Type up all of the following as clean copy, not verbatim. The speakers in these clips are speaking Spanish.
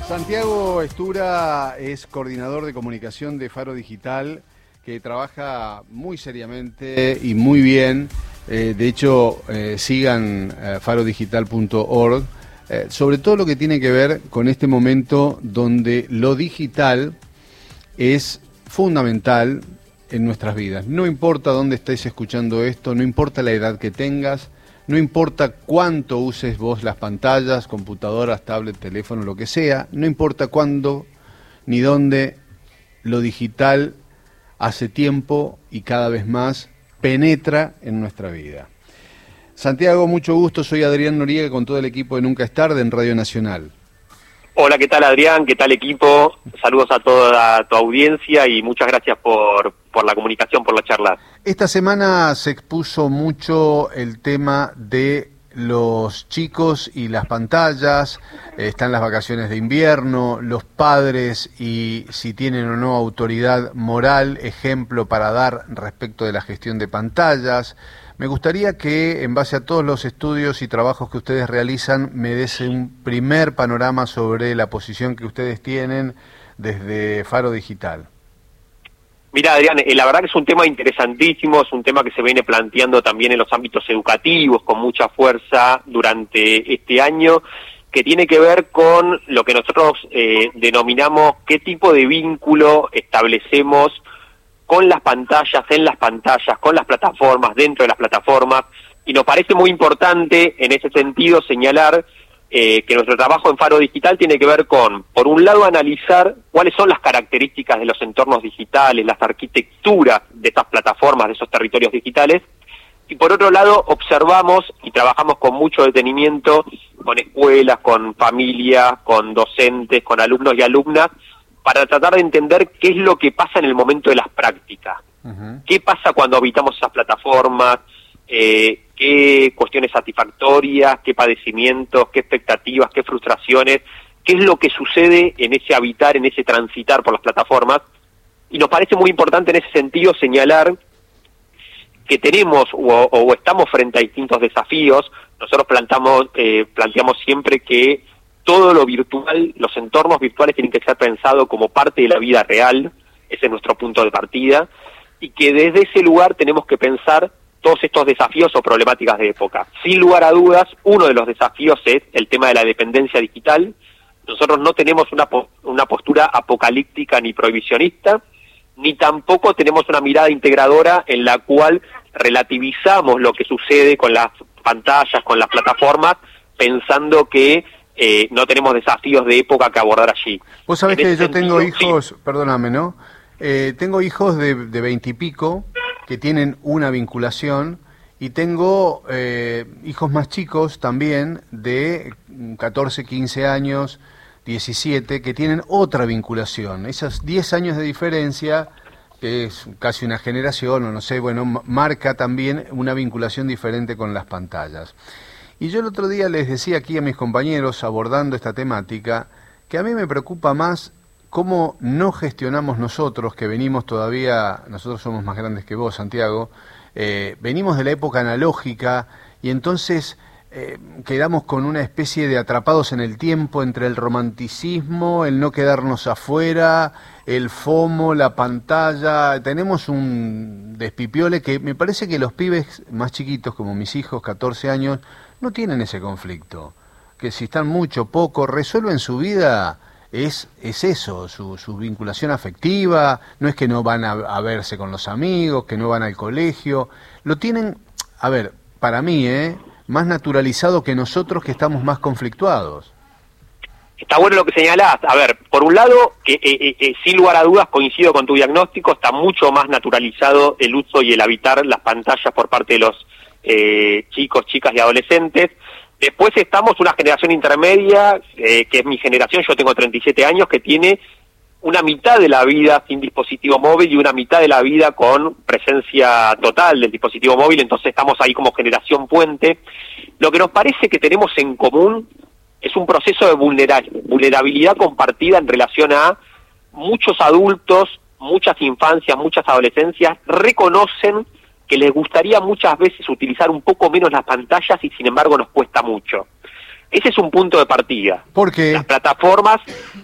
Santiago Estura es coordinador de comunicación de Faro Digital, que trabaja muy seriamente y muy bien. De hecho, sigan farodigital.org, sobre todo lo que tiene que ver con este momento donde lo digital es fundamental en nuestras vidas. No importa dónde estés escuchando esto, no importa la edad que tengas, no importa cuánto uses vos las pantallas, computadoras, tablet, teléfono, lo que sea, no importa cuándo ni dónde, lo digital hace tiempo y cada vez más penetra en nuestra vida. Santiago, mucho gusto, soy Adrián Noriega con todo el equipo de Nunca es Tarde en Radio Nacional. Hola, ¿qué tal Adrián? ¿Qué tal equipo? Saludos a toda tu audiencia y muchas gracias por la comunicación, por la charla. Esta semana se expuso mucho el tema de los chicos y las pantallas, están las vacaciones de invierno, los padres y si tienen o no autoridad moral, ejemplo para dar respecto de la gestión de pantallas. Me gustaría que, en base a todos los estudios y trabajos que ustedes realizan, me des un primer panorama sobre la posición que ustedes tienen desde Faro Digital. Mira, Adrián, la verdad que es un tema interesantísimo, es un tema que se viene planteando también en los ámbitos educativos con mucha fuerza durante este año, que tiene que ver con lo que nosotros denominamos qué tipo de vínculo establecemos con las pantallas, en las pantallas, con las plataformas, dentro de las plataformas, y nos parece muy importante en ese sentido señalar que nuestro trabajo en Faro Digital tiene que ver con, por un lado, analizar cuáles son las características de los entornos digitales, las arquitecturas de estas plataformas, de esos territorios digitales, y por otro lado, observamos y trabajamos con mucho detenimiento con escuelas, con familias, con docentes, con alumnos y alumnas, para tratar de entender qué es lo que pasa en el momento de las prácticas. Uh-huh. ¿Qué pasa cuando habitamos esas plataformas? ¿Qué cuestiones satisfactorias, qué padecimientos, qué expectativas, qué frustraciones? ¿Qué es lo que sucede en ese habitar, en ese transitar por las plataformas? Y nos parece muy importante en ese sentido señalar que tenemos o estamos frente a distintos desafíos. Nosotros planteamos siempre que todo lo virtual, los entornos virtuales tienen que ser pensados como parte de la vida real, ese es nuestro punto de partida, y que desde ese lugar tenemos que pensar todos estos desafíos o problemáticas de época. Sin lugar a dudas, uno de los desafíos es el tema de la dependencia digital. Nosotros no tenemos una postura apocalíptica ni prohibicionista, ni tampoco tenemos una mirada integradora en la cual relativizamos lo que sucede con las pantallas, con las plataformas, pensando que no tenemos desafíos de época que abordar allí. Vos sabés que yo tengo hijos, sí. Perdóname, ¿no? Tengo hijos de 20 y pico que tienen una vinculación y tengo hijos más chicos también de 14, 15 años, 17, que tienen otra vinculación. Esos 10 años de diferencia, que es casi una generación, o no sé, bueno, marca también una vinculación diferente con las pantallas. Y yo el otro día les decía aquí a mis compañeros, abordando esta temática, que a mí me preocupa más cómo no gestionamos nosotros, que venimos todavía, nosotros somos más grandes que vos, Santiago, venimos de la época analógica y entonces quedamos con una especie de atrapados en el tiempo entre el romanticismo, el no quedarnos afuera, el FOMO, la pantalla. Tenemos un despipiole que me parece que los pibes más chiquitos, como mis hijos, 14 años, no tienen ese conflicto, que si están mucho, poco, resuelven su vida, es eso, su vinculación afectiva, no es que no van a verse con los amigos, que no van al colegio, lo tienen, a ver, para mí, más naturalizado que nosotros que estamos más conflictuados. Está bueno lo que señalás. A ver, por un lado, sin lugar a dudas coincido con tu diagnóstico, está mucho más naturalizado el uso y el habitar las pantallas por parte de los chicos, chicas y adolescentes. Después estamos una generación intermedia, que es mi generación, yo tengo 37 años, que tiene una mitad de la vida sin dispositivo móvil y una mitad de la vida con presencia total del dispositivo móvil, entonces estamos ahí como generación puente. Lo que nos parece que tenemos en común es un proceso de vulnerabilidad compartida en relación a muchos adultos, muchas infancias, muchas adolescencias reconocen que les gustaría muchas veces utilizar un poco menos las pantallas y sin embargo nos cuesta mucho. Ese es un punto de partida. ¿Por qué? Las plataformas,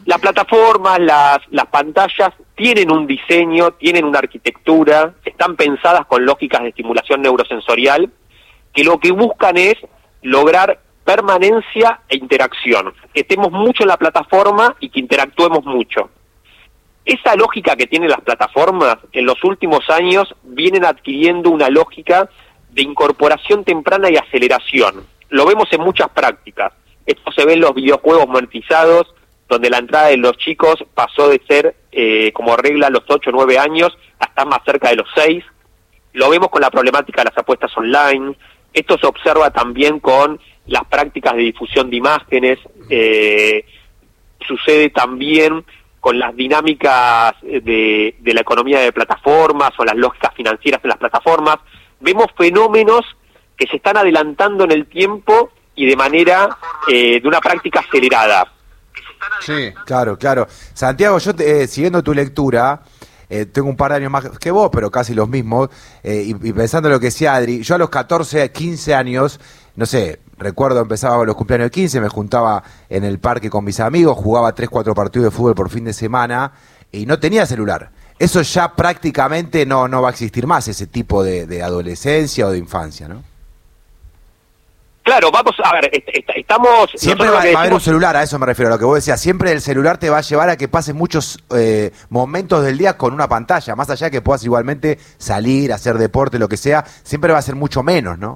las pantallas tienen un diseño, tienen una arquitectura, están pensadas con lógicas de estimulación neurosensorial, que lo que buscan es lograr permanencia e interacción, que estemos mucho en la plataforma y que interactuemos mucho. Esa lógica que tienen las plataformas en los últimos años vienen adquiriendo una lógica de incorporación temprana y aceleración. Lo vemos en muchas prácticas. Esto se ve en los videojuegos monetizados, donde la entrada de los chicos pasó de ser como regla a los 8 o 9 años hasta más cerca de los 6. Lo vemos con la problemática de las apuestas online. Esto se observa también con las prácticas de difusión de imágenes. Sucede también con las dinámicas de la economía de plataformas o las lógicas financieras en las plataformas. Vemos fenómenos que se están adelantando en el tiempo y de manera, de una práctica acelerada. Sí, claro. Santiago, yo siguiendo tu lectura, tengo un par de años más que vos, pero casi los mismos, y pensando en lo que decía Adri, yo a los 14, 15 años, no sé, recuerdo empezaba los cumpleaños de 15, me juntaba en el parque con mis amigos, jugaba 3, 4 partidos de fútbol por fin de semana, y no tenía celular. Eso ya prácticamente no va a existir más, ese tipo de adolescencia o de infancia, ¿no? Claro, vamos a ver, estamos... Siempre va a haber un celular, a eso me refiero, a lo que vos decías. Siempre el celular te va a llevar a que pases muchos momentos del día con una pantalla, más allá de que puedas igualmente salir, hacer deporte, lo que sea, siempre va a ser mucho menos, ¿no?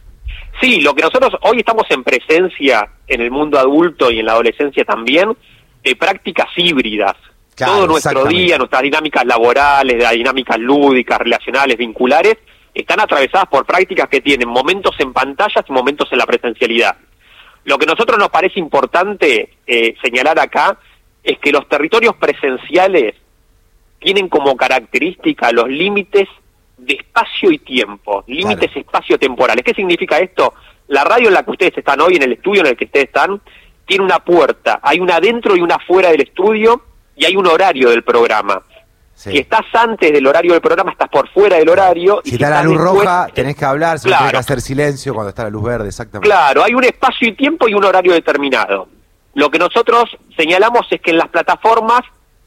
Sí, lo que nosotros hoy estamos en presencia en el mundo adulto y en la adolescencia también, de prácticas híbridas. Claro, todo nuestro día, nuestras dinámicas laborales, las dinámicas lúdicas, relacionales, vinculares, están atravesadas por prácticas que tienen momentos en pantallas y momentos en la presencialidad. Lo que a nosotros nos parece importante señalar acá es que los territorios presenciales tienen como característica los límites de espacio y tiempo, límites espacio-temporales. ¿Qué significa esto? La radio en la que ustedes están hoy, en el estudio en el que ustedes están, tiene una puerta, hay una adentro y una afuera del estudio y hay un horario del programa. Sí. Si estás antes del horario del programa, estás por fuera del horario. Si está la luz roja, tenés que hablar, si tenés que hacer silencio cuando está la luz verde, exactamente. Claro, hay un espacio y tiempo y un horario determinado. Lo que nosotros señalamos es que en las plataformas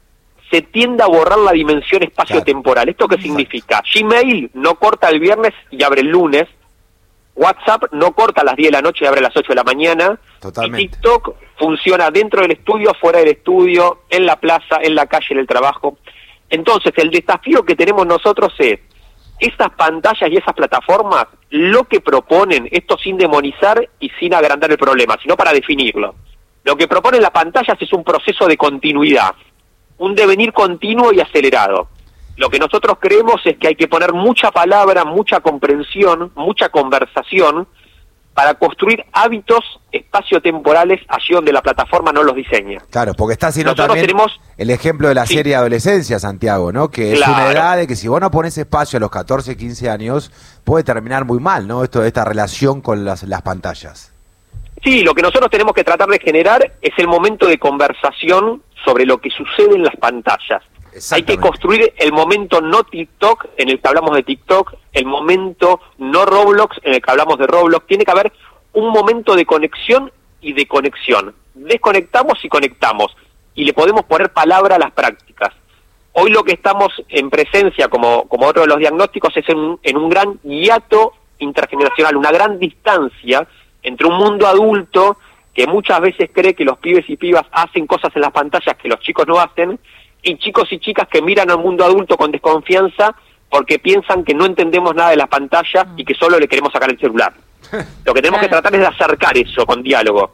se tiende a borrar la dimensión espacio-temporal. ¿Esto qué significa? Gmail no corta el viernes y abre el lunes. WhatsApp no corta a las 10 de la noche y abre a las 8 de la mañana. Totalmente. Y TikTok funciona dentro del estudio, fuera del estudio, en la plaza, en la calle, en el trabajo. Entonces, el desafío que tenemos nosotros es, esas pantallas y esas plataformas, lo que proponen, esto sin demonizar y sin agrandar el problema, sino para definirlo. Lo que proponen las pantallas es un proceso de continuidad, un devenir continuo y acelerado. Lo que nosotros creemos es que hay que poner mucha palabra, mucha comprensión, mucha conversación, para construir hábitos espaciotemporales allí donde la plataforma no los diseña. Claro, porque está haciendo también el ejemplo de la serie Adolescencia, Santiago, ¿no? Que es una edad de que si vos no pones espacio a los 14, 15 años, puede terminar muy mal, ¿no? Esta relación con las pantallas. Sí, lo que nosotros tenemos que tratar de generar es el momento de conversación sobre lo que sucede en las pantallas. Hay que construir el momento no TikTok, en el que hablamos de TikTok, el momento no Roblox, en el que hablamos de Roblox. Tiene que haber un momento de conexión y de conexión. Desconectamos y conectamos, y le podemos poner palabra a las prácticas. Hoy lo que estamos en presencia, como otro de los diagnósticos, es en un gran hiato intergeneracional, una gran distancia entre un mundo adulto que muchas veces cree que los pibes y pibas hacen cosas en las pantallas que los chicos no hacen, y chicos y chicas que miran al mundo adulto con desconfianza porque piensan que no entendemos nada de las pantallas y que solo le queremos sacar el celular. Lo que tenemos que tratar es de acercar eso con diálogo.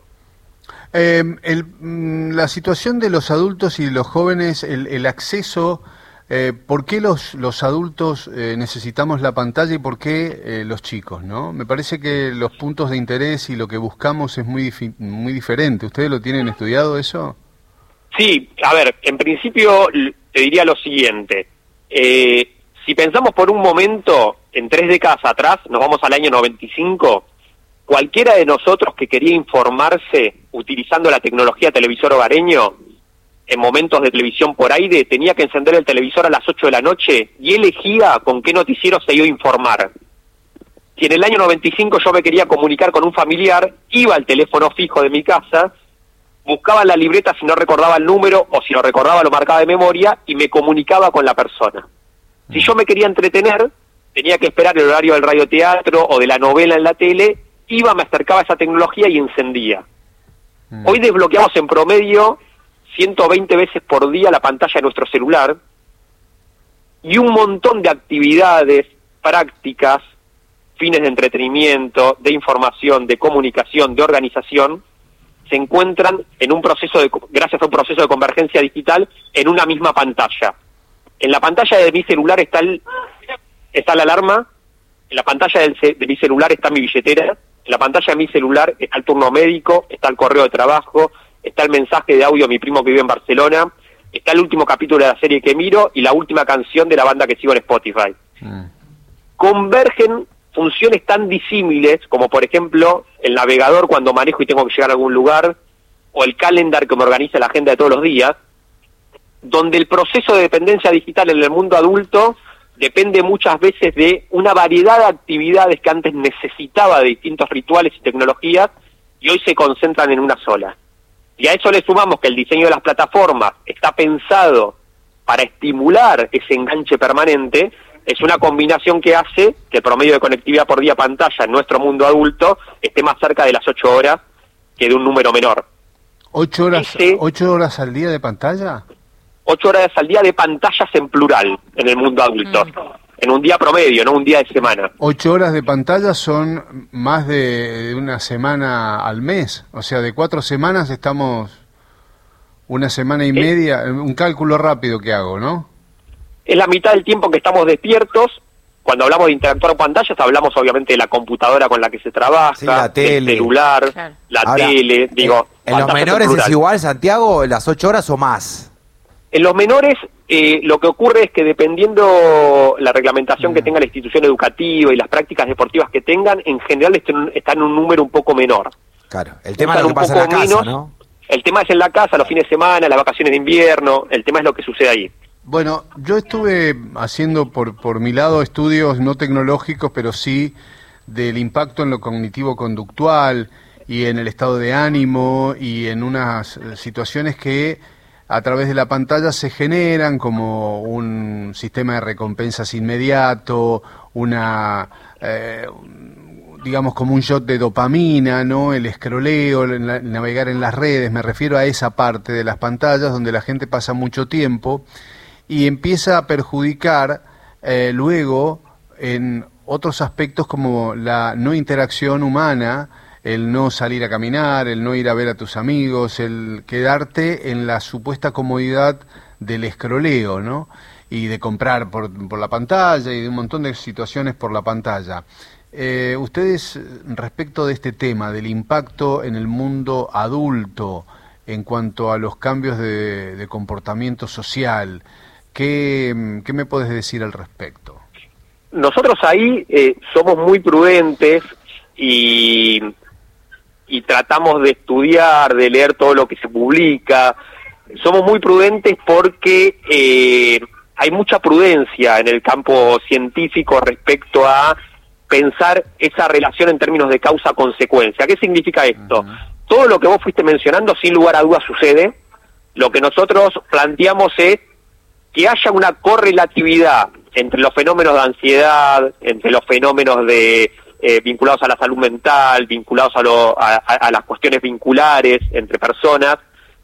La situación de los adultos y los jóvenes, el acceso, ¿por qué los adultos necesitamos la pantalla y por qué los chicos, ¿no? Me parece que los puntos de interés y lo que buscamos es muy diferente. ¿Ustedes lo tienen estudiado eso? Sí, a ver, en principio te diría lo siguiente. Si pensamos por un momento en 3 décadas atrás, nos vamos al año 95, cualquiera de nosotros que quería informarse utilizando la tecnología televisor hogareño, en momentos de televisión por aire, tenía que encender el televisor a las 8 de la noche y elegía con qué noticiero se iba a informar. si en el año 95 yo me quería comunicar con un familiar, iba al teléfono fijo de mi casa, buscaba en la libreta si no recordaba el número, o si lo recordaba lo marcaba de memoria, y me comunicaba con la persona. Si yo me quería entretener, tenía que esperar el horario del radioteatro o de la novela en la tele, me acercaba a esa tecnología y encendía. Hoy desbloqueamos en promedio 120 veces por día la pantalla de nuestro celular, y un montón de actividades, prácticas, fines de entretenimiento, de información, de comunicación, de organización, se encuentran en un proceso gracias a un proceso de convergencia digital en una misma pantalla. En la pantalla de mi celular está la alarma, en la pantalla de mi celular está mi billetera, en la pantalla de mi celular está el turno médico, está el correo de trabajo, está el mensaje de audio de mi primo que vive en Barcelona, está el último capítulo de la serie que miro y la última canción de la banda que sigo en Spotify. Convergen funciones tan disímiles como, por ejemplo, el navegador cuando manejo y tengo que llegar a algún lugar, o el calendar que me organiza la agenda de todos los días, donde el proceso de dependencia digital en el mundo adulto depende muchas veces de una variedad de actividades que antes necesitaba de distintos rituales y tecnologías, y hoy se concentran en una sola. Y a eso le sumamos que el diseño de las plataformas está pensado para estimular ese enganche permanente. Es una combinación que hace que el promedio de conectividad por día pantalla en nuestro mundo adulto esté más cerca de las 8 horas que de un número menor. ¿8 horas al día de pantalla? 8 horas al día de pantallas en plural en el mundo adulto. En un día promedio, no un día de semana. 8 horas de pantalla son más de una semana al mes. O sea, de 4 semanas estamos una semana y media. Un cálculo rápido que hago, ¿no? Es la mitad del tiempo que estamos despiertos. Cuando hablamos de interactuar con pantallas, hablamos obviamente de la computadora con la que se trabaja, sí, la tele, el celular, claro, la tele, digo... ¿En los menores es igual, Santiago, las 8 horas o más? En los menores lo que ocurre es que dependiendo la reglamentación que tenga la institución educativa y las prácticas deportivas que tengan, en general están en un número un poco menor. Claro, el tema es lo que pasa en la casa, ¿no? El tema es en la casa, los fines de semana, las vacaciones de invierno, el tema es lo que sucede ahí. Bueno, yo estuve haciendo por mi lado estudios no tecnológicos, pero sí del impacto en lo cognitivo-conductual y en el estado de ánimo y en unas situaciones que a través de la pantalla se generan, como un sistema de recompensas inmediato, digamos como un shot de dopamina, ¿no? El escroleo, el navegar en las redes, me refiero a esa parte de las pantallas donde la gente pasa mucho tiempo y empieza a perjudicar luego en otros aspectos como la no interacción humana, el no salir a caminar, el no ir a ver a tus amigos, el quedarte en la supuesta comodidad del escroleo, ¿no? Y de comprar por la pantalla y de un montón de situaciones por la pantalla. Ustedes, respecto de este tema, del impacto en el mundo adulto en cuanto a los cambios de comportamiento social, ¿qué me puedes decir al respecto? Nosotros ahí somos muy prudentes y tratamos de estudiar, de leer todo lo que se publica. Somos muy prudentes porque hay mucha prudencia en el campo científico respecto a pensar esa relación en términos de causa-consecuencia. ¿Qué significa esto? Todo lo que vos fuiste mencionando, sin lugar a dudas, sucede. Lo que nosotros planteamos es que haya una correlatividad entre los fenómenos de ansiedad, entre los fenómenos de vinculados a la salud mental, vinculados a las cuestiones vinculares entre personas,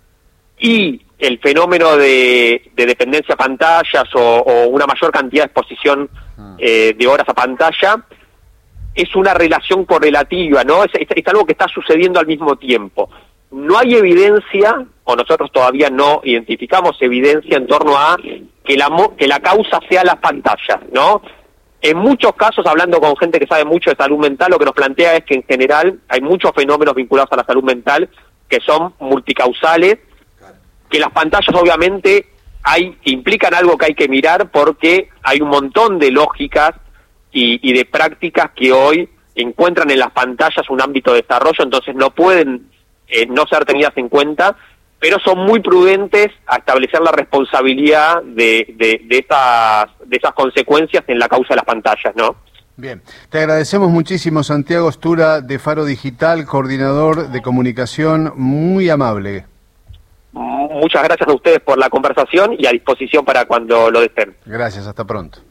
y el fenómeno de dependencia a pantallas o una mayor cantidad de exposición de horas a pantalla. Es una relación correlativa, ¿no? Es algo que está sucediendo al mismo tiempo. No hay evidencia, o nosotros todavía no identificamos evidencia en torno a que la causa sea las pantallas, ¿no? En muchos casos, hablando con gente que sabe mucho de salud mental, lo que nos plantea es que en general hay muchos fenómenos vinculados a la salud mental que son multicausales, que las pantallas obviamente implican algo que hay que mirar porque hay un montón de lógicas y de prácticas que hoy encuentran en las pantallas un ámbito de desarrollo, entonces no pueden no ser tenidas en cuenta, pero son muy prudentes a establecer la responsabilidad de esas consecuencias en la causa de las pantallas, ¿no? Bien, te agradecemos muchísimo, Santiago Stura de Faro Digital, coordinador de comunicación, muy amable. Muchas gracias a ustedes por la conversación y a disposición para cuando lo deseen. Gracias, hasta pronto.